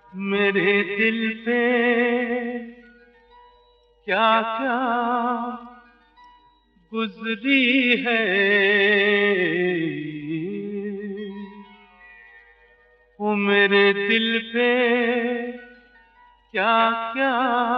मेरे दिल पे क्या क्या गुजरी है, वो मेरे दिल पे क्या क्या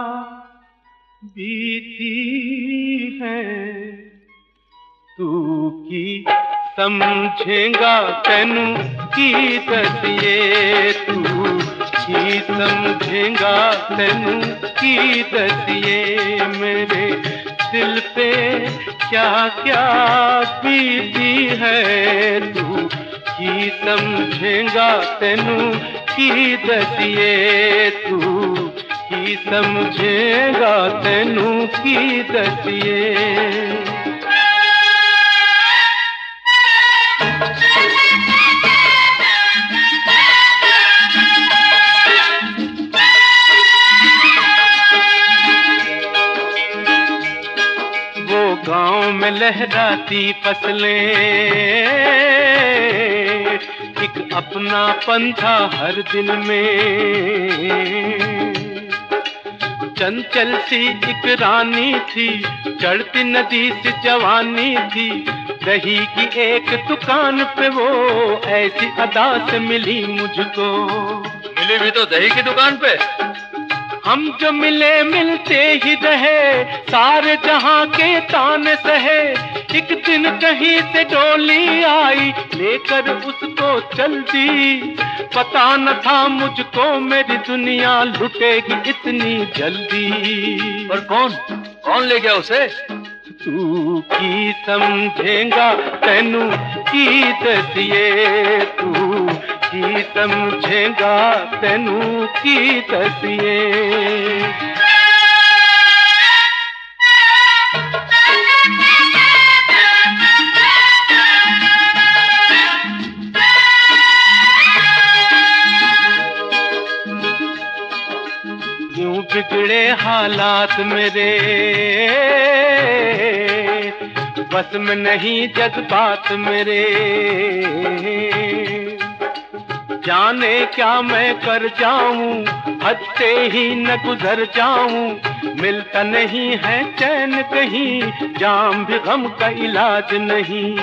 बीती है। तू की समझेगा तेनू की दसिए, तू की समझेगा तेनू की दसिए। मेरे दिल पे क्या क्या बीती है, तू की समझेगा तेनू की दसिए, तू की समझेगा तेनू की दसिए। गांव में लहराती फसलें, एक अपना पंथा हर दिल में। चंचल सी एक रानी थी, चढ़ती नदी से जवानी थी। दही की एक दुकान पे वो ऐसी अदा से मिली मुझको। मिली भी तो दही की दुकान पे। हम जो मिले मिलते ही रहे, सारे जहां के ताने सहे। एक दिन कहीं से डोली आई, लेकर उसको चल दी। पता न था मुझको मेरी दुनिया लुटेगी इतनी जल्दी। पर कौन ले गया उसे? तू की समझेगा तेनू की दसिए, तू की समझेगा तेनू की दसिए। यूं बिगड़े हालात मेरे, बस में नहीं जज्बात मेरे। जाने क्या मैं कर जाऊं, हद से ही न गुजर जाऊं। मिलता नहीं है चैन कहीं, जाम भी गम का इलाज नहीं।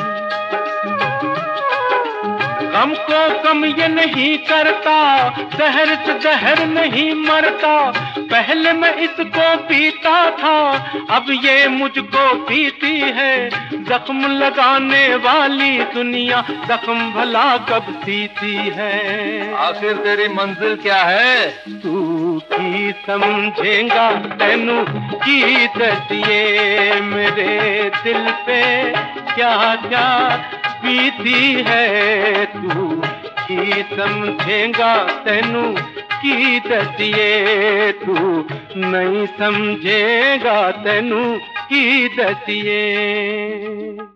गम को कम ये नहीं करता, जहर से जहर नहीं मरता। पहले मैं इसको पीता था, अब ये मुझको पीती है। जख्म लगाने वाली दुनिया जख्म भला कब सीती है। आखिर तेरी मंजिल क्या है? तू की समझेगा तेनू की दसिए। मेरे दिल पे क्या क्या बीती है, तू की समझेगा तेनू की दसिए। तू नहीं समझेगा तेनू की दसिए।